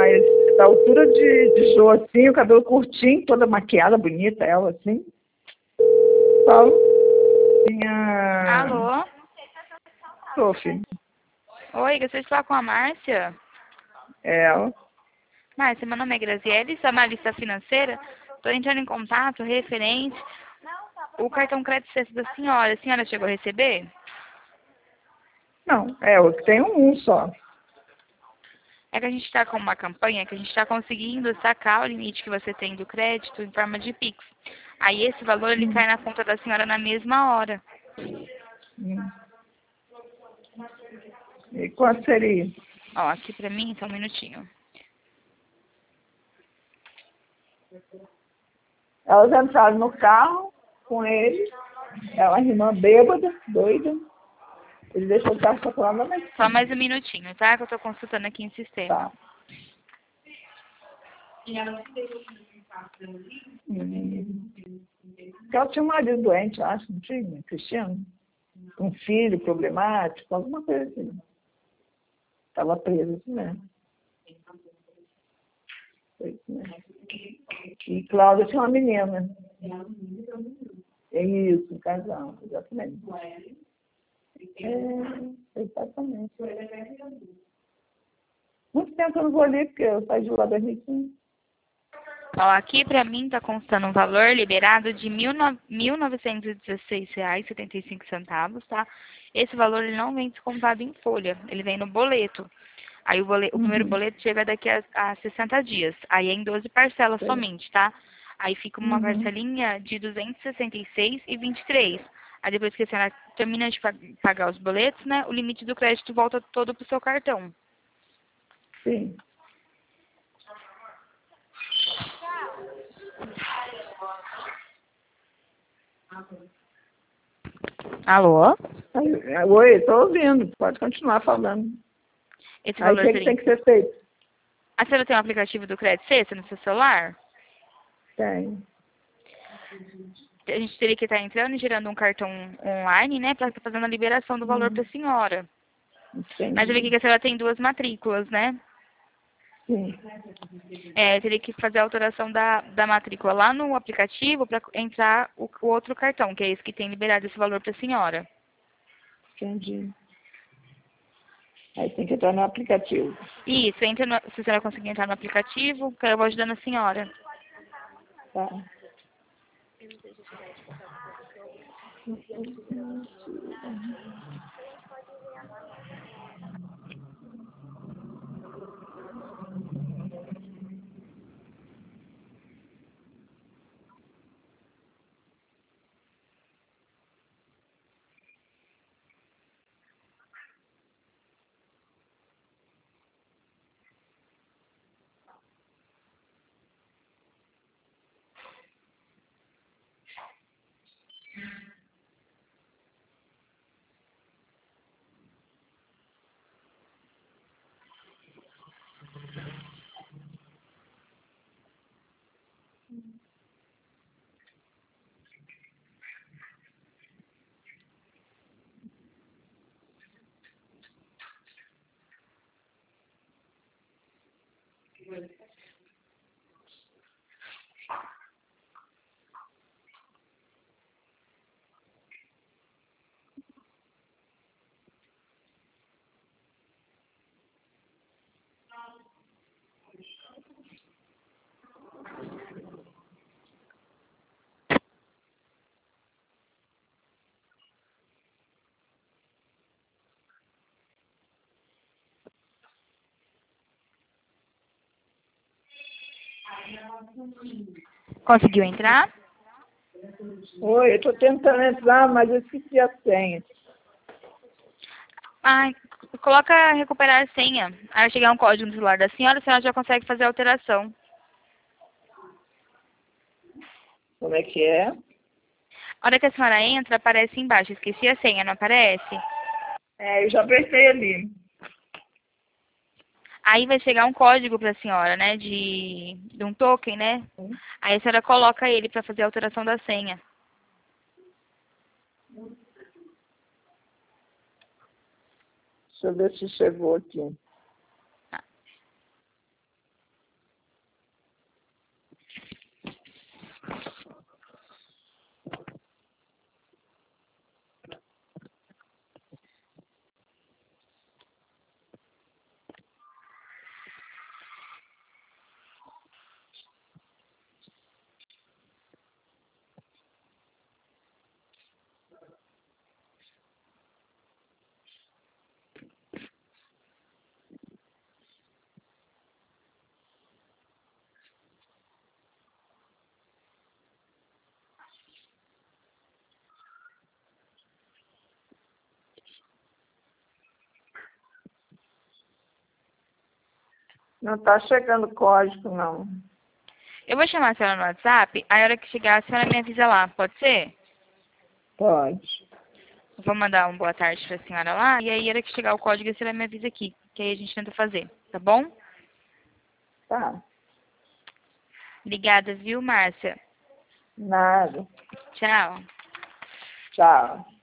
mas da altura de Jô, assim, o cabelo curtinho, toda maquiada, bonita, ela, assim. Fala. Tinha... Alô? Sophie, Oi, gostaria de falar com a Márcia. ela. Márcia, meu nome é Graziele, sou analista financeira. Estou entrando em contato referente o cartão crédito sexto da senhora. A senhora chegou a receber? Não, ela que tem um só. É que a gente está com uma campanha que a gente está conseguindo sacar o limite que você tem do crédito em forma de Pix. Aí esse valor ele cai na conta da senhora na mesma hora. Hum. E quanto seria? Ó, aqui pra mim, só um minutinho. Elas entraram no carro com ele, ela rimou bêbada, doida. Ele deixou o carro estacionado na Só esquina. mais um minutinho, tá? Que eu tô consultando aqui em sistema. Tá. Porque ela tinha um marido doente, eu acho, não tinha, Cristiano? Um filho problemático, alguma coisa assim. Estava preso, isso mesmo. Foi isso mesmo. E Cláudia tinha uma menina. É isso, um casal, exatamente. Exatamente. Muito tempo eu não vou ali, porque eu saí de lá da Riquinha. Ó, aqui pra mim tá constando um valor liberado de R$ 1.916,75, tá? Esse valor ele não vem descontado em folha, ele vem no boleto. Aí o primeiro boleto chega daqui a 60 dias. Aí é em 12 parcelas somente, tá? Aí fica uma parcelinha de R$ 266,23. Aí depois que a senhora termina de pagar os boletos, né, o limite do crédito volta todo pro seu cartão. Sim. Alô? Oi, estou ouvindo, pode continuar falando. Esse Aí o valor que, seria... tem que ser feito? A senhora tem um aplicativo do Crédito Sexta no seu celular? Tem. A gente teria que estar entrando e gerando um cartão online, né, para estar fazendo a liberação do valor para a senhora. Mas eu vi Entendi. que a senhora tem 2 matrículas, né? Sim. É, teria que fazer a alteração da matrícula lá no aplicativo para entrar o outro cartão, que é esse que tem liberado esse valor para a senhora. Entendi. Aí tem que entrar no aplicativo. Isso, entra se a senhora conseguir entrar no aplicativo, que eu vou ajudando a senhora. Tá. Conseguiu entrar? Oi, eu estou tentando entrar, mas eu esqueci a senha. Ah, coloca recuperar a senha. Aí vai chegar um código no celular da senhora, a senhora já consegue fazer a alteração. Como é que é? A hora que a senhora entra, aparece embaixo. Esqueci a senha, não aparece? Eu já apertei ali. Aí vai chegar um código para a senhora, né? De um token, né? Aí a senhora coloca ele para fazer a alteração da senha. Deixa eu ver se chegou aqui. Não tá chegando código, não. Eu vou chamar a senhora no WhatsApp, aí a hora que chegar a senhora me avisa lá, pode ser? Pode. Eu vou mandar um boa tarde pra senhora lá, e aí a hora que chegar o código a senhora me avisa aqui, que aí a gente tenta fazer, tá bom? Tá. Obrigada, viu, Márcia? Nada. Tchau. Tchau.